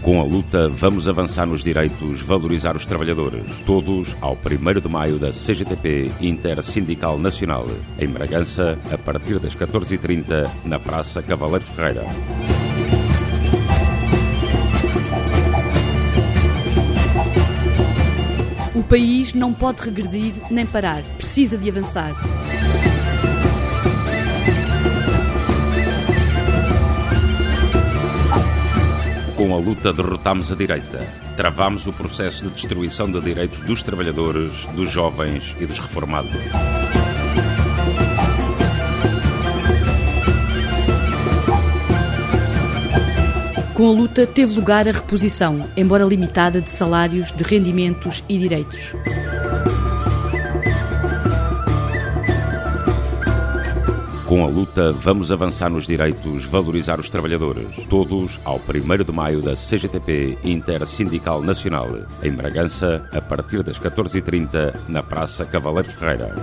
Com a luta, vamos avançar nos direitos, valorizar os trabalhadores. Todos ao 1º de maio da CGTP Intersindical Nacional, em Bragança, a partir das 14h30, na Praça Cavaleiro Ferreira. O país não pode regredir nem parar, precisa de avançar. Com a luta derrotámos a direita, travámos o processo de destruição de direitos dos trabalhadores, dos jovens e dos reformados. Com a luta teve lugar a reposição, embora limitada, de salários, de rendimentos e direitos. Com a luta, vamos avançar nos direitos, valorizar os trabalhadores. Todos ao 1º de maio da CGTP Intersindical Nacional, em Bragança, a partir das 14h30, na Praça Cavaleiro Ferreira.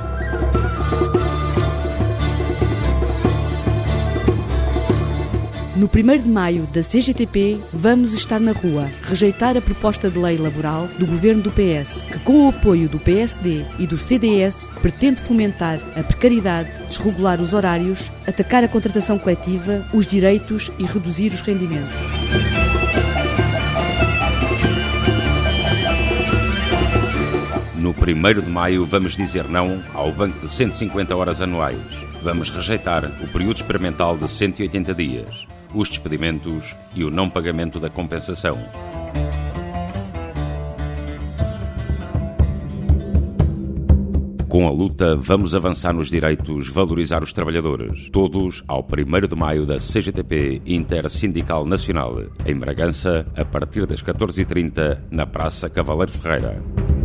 No 1º de maio da CGTP, vamos estar na rua, rejeitar a proposta de lei laboral do governo do PS, que com o apoio do PSD e do CDS pretende fomentar a precariedade, desregular os horários, atacar a contratação coletiva, os direitos e reduzir os rendimentos. No 1º de maio vamos dizer não ao banco de 150 horas anuais. Vamos rejeitar o período experimental de 180 dias, os despedimentos e o não pagamento da compensação. Com a luta, vamos avançar nos direitos, valorizar os trabalhadores. Todos ao 1º de maio da CGTP Intersindical Nacional, em Bragança, a partir das 14h30, na Praça Cavaleiro Ferreira.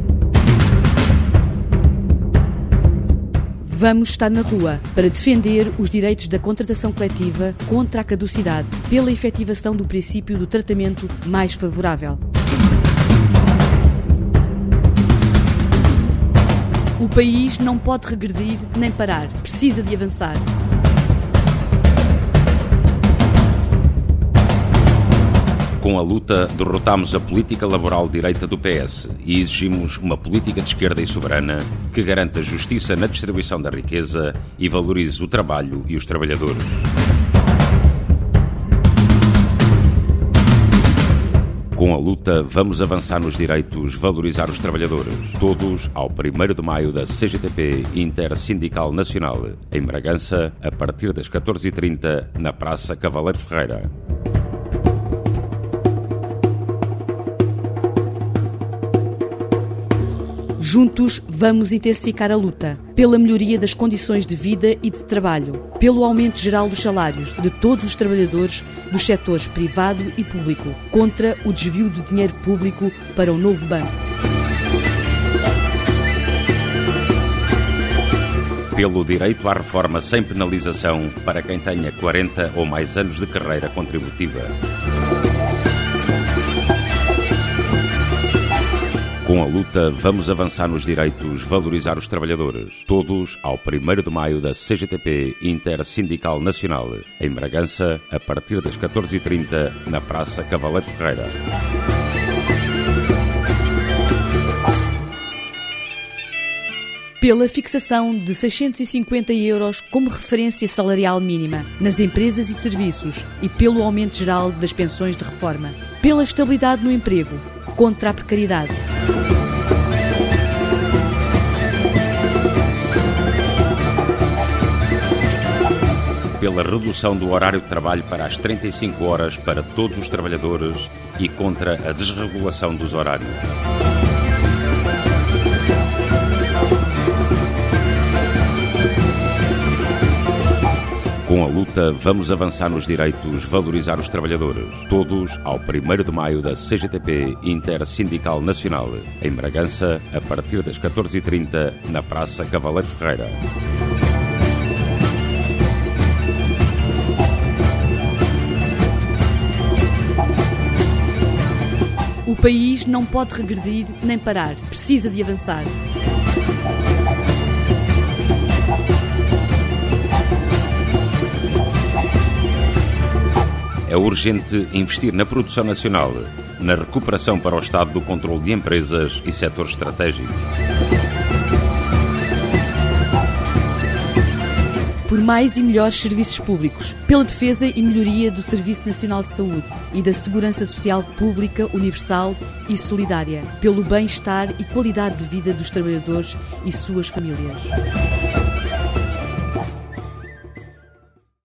Vamos estar na rua para defender os direitos da contratação coletiva contra a caducidade, pela efetivação do princípio do tratamento mais favorável. O país não pode regredir nem parar, precisa de avançar. Com a luta, derrotámos a política laboral de direita do PS e exigimos uma política de esquerda e soberana que garanta justiça na distribuição da riqueza e valorize o trabalho e os trabalhadores. Com a luta, vamos avançar nos direitos, valorizar os trabalhadores. Todos ao 1º de maio da CGTP Intersindical Nacional, em Bragança, a partir das 14h30, na Praça Cavaleiro Ferreira. Juntos vamos intensificar a luta pela melhoria das condições de vida e de trabalho, pelo aumento geral dos salários de todos os trabalhadores dos setores privado e público, contra o desvio de dinheiro público para o novo banco. Pelo direito à reforma sem penalização para quem tenha 40 ou mais anos de carreira contributiva. Com a luta, vamos avançar nos direitos, valorizar os trabalhadores. Todos ao 1º de maio da CGTP Intersindical Nacional, em Bragança, a partir das 14h30, na Praça Cavaleiro Ferreira. Pela fixação de 650 € como referência salarial mínima nas empresas e serviços e pelo aumento geral das pensões de reforma. Pela estabilidade no emprego, contra a precariedade. Pela redução do horário de trabalho para as 35 horas para todos os trabalhadores e contra a desregulação dos horários. Com a luta, vamos avançar nos direitos, valorizar os trabalhadores. Todos ao 1º de maio da CGTP Intersindical Nacional, em Bragança, a partir das 14h30, na Praça Cavaleiro Ferreira. O país não pode regredir nem parar, precisa de avançar. É É urgente investir na produção nacional, na recuperação para o Estado do controle de empresas e setores estratégicos. Por mais e melhores serviços públicos, pela defesa e melhoria do Serviço Nacional de Saúde e da Segurança Social Pública, universal e solidária, pelo bem-estar e qualidade de vida dos trabalhadores e suas famílias.